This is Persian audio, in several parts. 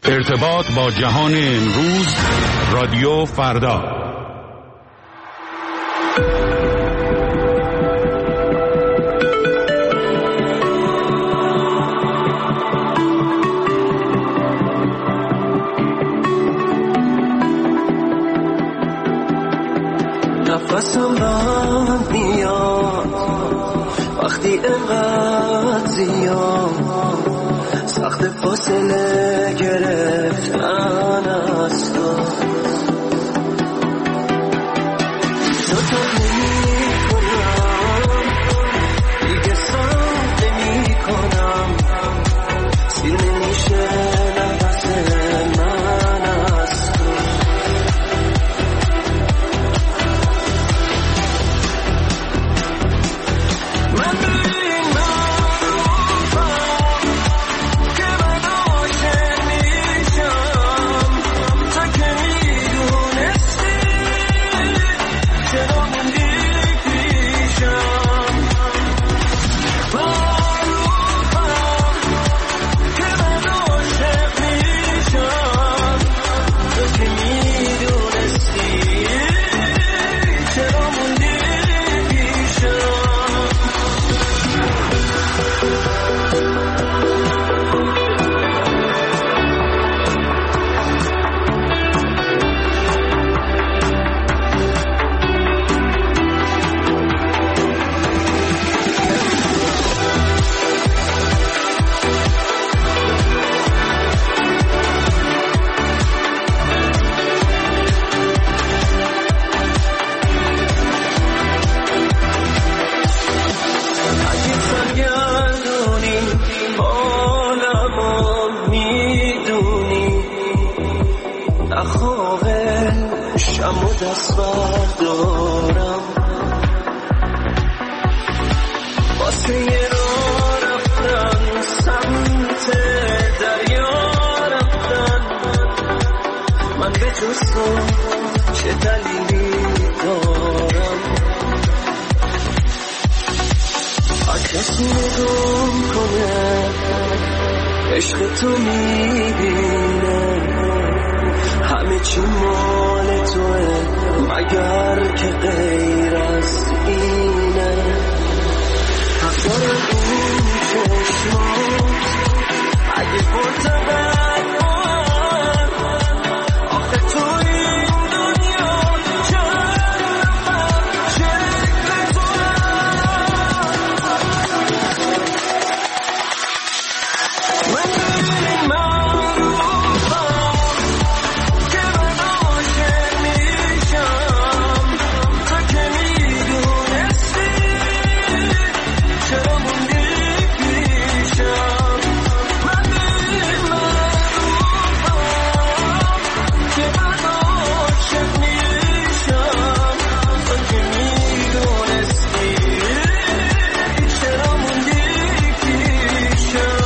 ارتباط با جهان امروز، رادیو فردا. نفسم بند میاد وقتی اینقدر زیاد سخت فاصله گرفتن از تو نمی کنم دیگه سخت نمی کنم سیر نمیشه نفس من از تو من ببین معروفم که من عاشق میشم تا که میدونستی چرا موندی پیشم معروفم که من عاشق میشم تا که میدونستی چرا موندی پیشم اگه سرگردونی حالمو میدونی نخواه شم و دست بردارم واسه یه راه رفتن سمت دریا رفتن من به جز تو چه دلیلی دارم کسی نگم کنه عشق تو میبینه همه چی مال توه مگر که غیر از اینه حقدار اون چشمات اگه پرتبت من آخه تو این دنیا چند نفر شکل تو من ببین معروفم که من عاشق میشم تا که میدونستی چرا موندی پیشم من ببین معروفم که من عاشق میشم تا که میدونستی چرا موندی پیشم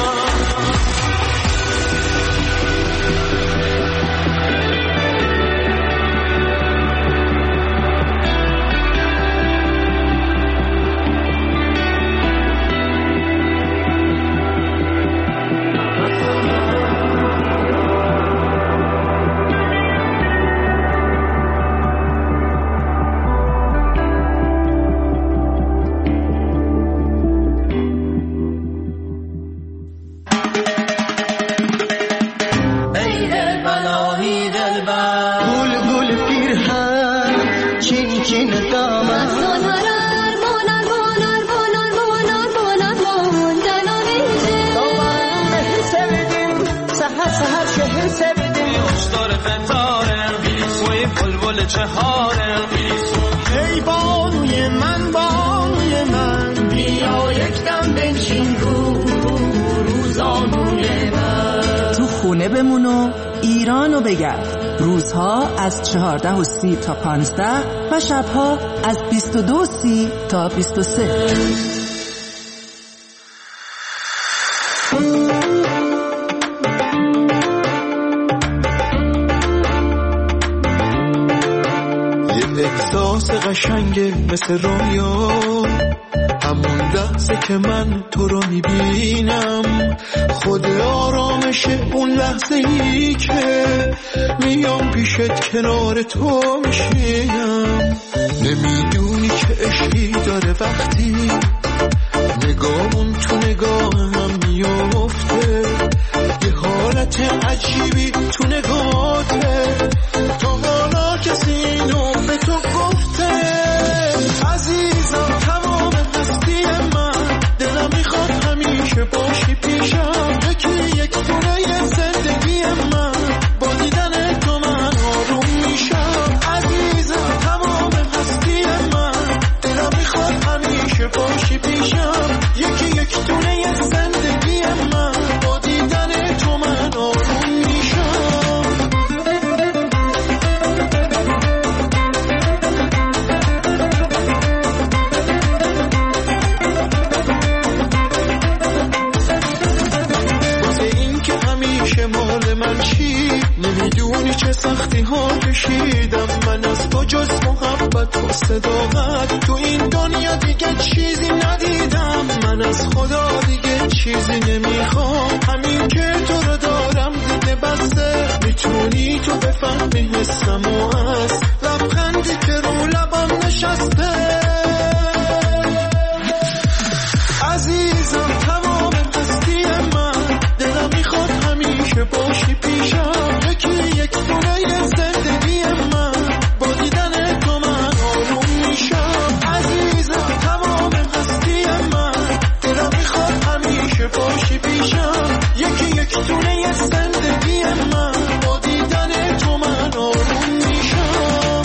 ای دلبری دلبر گل گل پیرهن چین چین دامن سهر شهر سبیدیم دار فتاره وی بلبل چهاره ای بانوی من بیا یک دم بنشین روزانوی من تو خونه بمون و ایرانو بگرد. روزها از 14:30 تا 15 و شبها از 22:30 تا 23. یه احساس قشنگه مثل رویا همون لحظه که من تو رو میبینم، خود آرامش اون لحظه ای که میام پیشت کنار تو میشینم. نمیدونی که عشقی داره وقتی نگاهمون تو نگاه هم میفته، یه حالت عجیبی تو نگاهته. تا حالا کسی اینو به تو گفته؟ عزیزم تمام هستی من، دلم میخواد همیشه باشی پیشم. یکی یک دونه زندگی من، با دیدن تو من آروم میشم. عزیزم تمام هستی من، دلم میخواد همیشه باشی پیشم. یکی یک دونه زندگی من، با دیدن تو من آروم میشم. واسه این که همیشه مال من چی، نمیدونی چه سختی ها کشیدم من از تو، جز محبت و صداقت تو این دنیا دیگه چیزی ندیدم. من از خدا دیگه چیزی نمیخوام، همین که تو رو دارم دیگه بسته. میتونی تو بفهمی حسم و از لبخندی که رو لبم نشسته. عزیزم تمام هستی من، دلم میخواد همیشه باشی پیشم. یکی یک دونه زندگی من، با دیدن تو من آروم میشم. عزیزم تمام هستی من، دلم میخواد همیشه باشی پیشم. یکی یک دونه زندگی من، با دیدن تو من آروم میشم.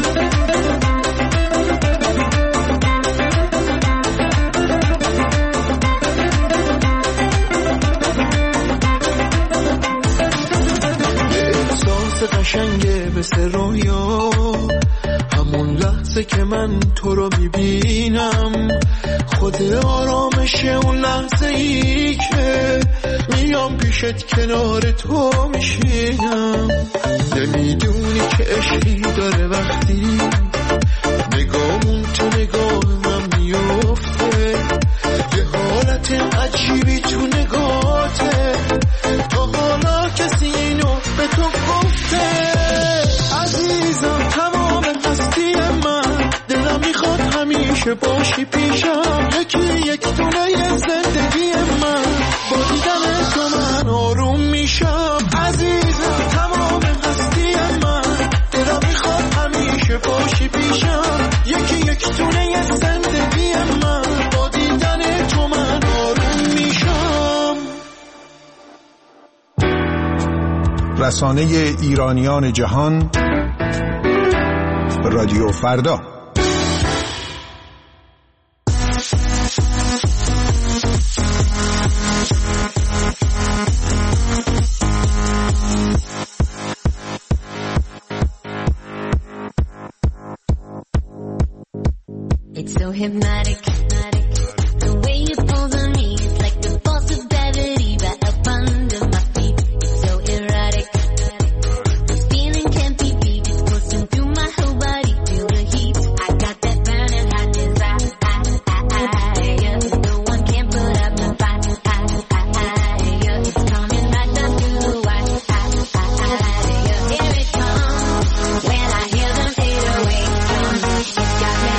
احساس قشنگه مثل رویا، همون لحظه که من تو رو میبینم. خود آرامش اون لحظه ای که میام پیشت کنار تو میشینم. نمیدونی که عشقی داره وقتی نگاهمون تو نگاهم میفته، یه حالت عجیبی تو نگاهته. تا حالا کسی اینو به تو گفته؟ عزیزم تمام هستی من، دلم میخواد همیشه باشی پیشم. یکی یک دونه زندگی من، با دیدن تو من آروم میشم. عزیزم تمام هستی من، دلم میخواد همیشه باشی پیشم. یکی یک دونه زندگی من، با دیدن تو من آروم میشم. رسانه ایرانیان جهان، رادیو فردا. It's so hypnotic, the way you pull on me. It's like the force of gravity right up under my feet. It's so erotic, this feeling can't be beat. It's coursing through my whole body, feel the heat. I got that burning hot desire. No one can put up the fight. It's coming right down to the wire. Here it comes, when I hear them fade away. It's got me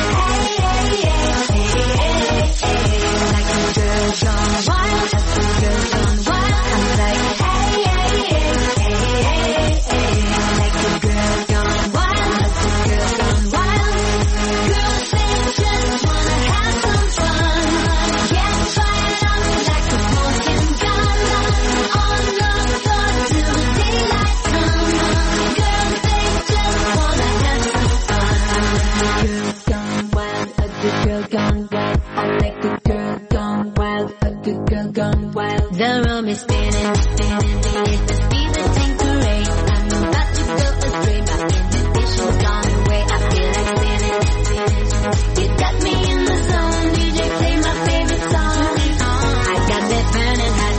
the room is spinning, it's the speed that takes the race. I'm about to go astray, my inhibition's gone away. I feel like spinning. You got me in the zone, DJ play my favorite song. I got that burning hot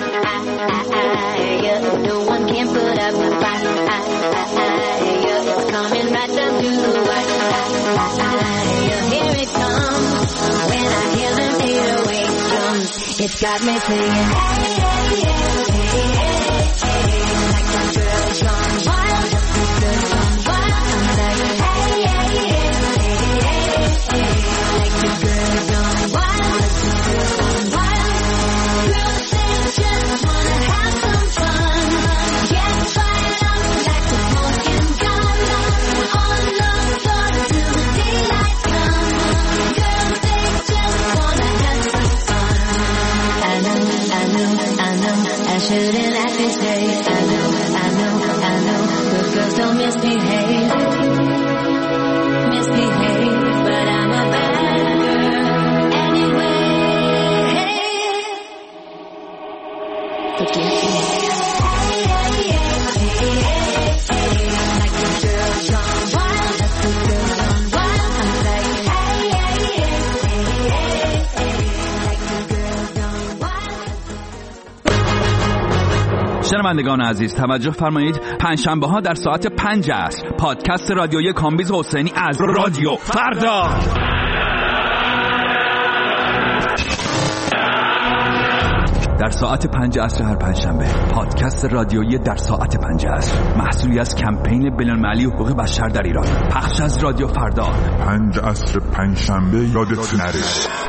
desire. No one can put up a fight. It's coming right down to the wire. Here it comes, when I It got me singing, hey, hey, hey, hey, hey, hey, like the girls gone wild, just the girls gone wild. I'm like, hey, hey, hey, hey, hey, hey, like the girls gone wild, just the girls gone wild. Girls, they just wanna have some fun, get fired up like the smoking gun, on the floor till the daylight comes. Girls, they just wanna have some fun. I know, I shouldn't act this way. I know, good girls don't misbehave, but I'm a bad girl anyway. Forgive me. Like the girls gone wild, just the girls gone wild. I'm like, hey, like the girls gone wild. شنوندگان عزیز توجه فرمایید، پنجشنبه ها در ساعت 5 عصر پادکست رادیویی کامبیز حسینی از رادیو فردا. در ساعت 5 عصر هر پنجشنبه پادکست رادیویی در ساعت 5 عصر محصولی از کمپین بین‌المللی حقوق بشر در ایران، پخش از رادیو فردا. 5 عصر پنجشنبه یادت نره.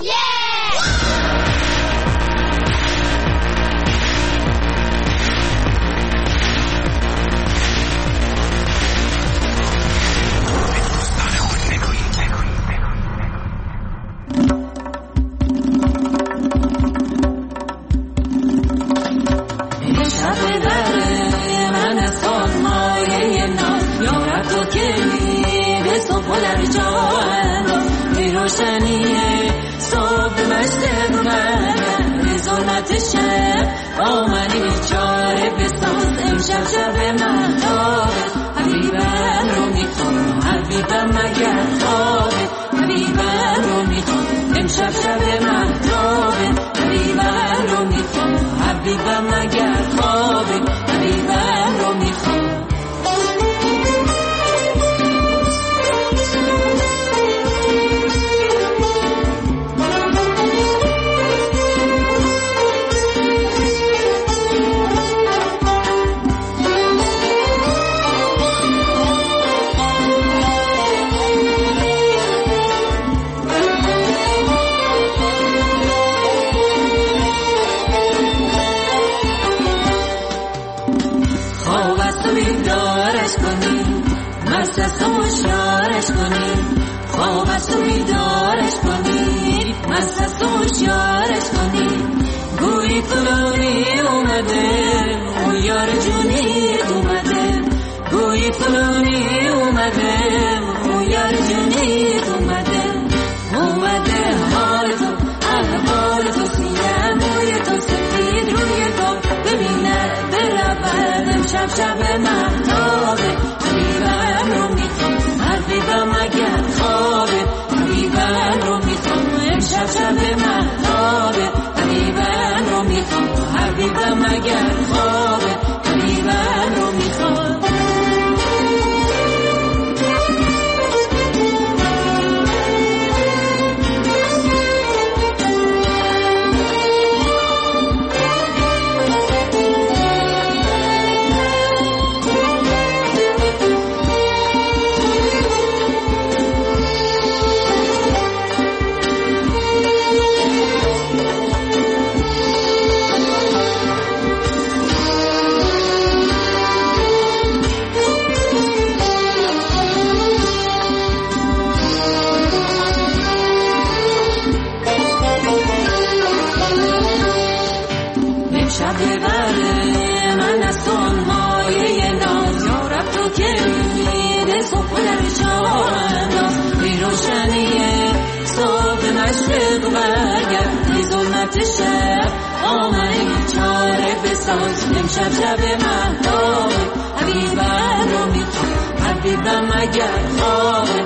حبیبم اگر خوابه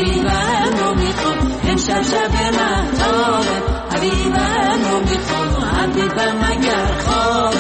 حبیبم رو میخوام امشب شب مهتابه حبیبم رو میخوام حبیبم اگر خوابه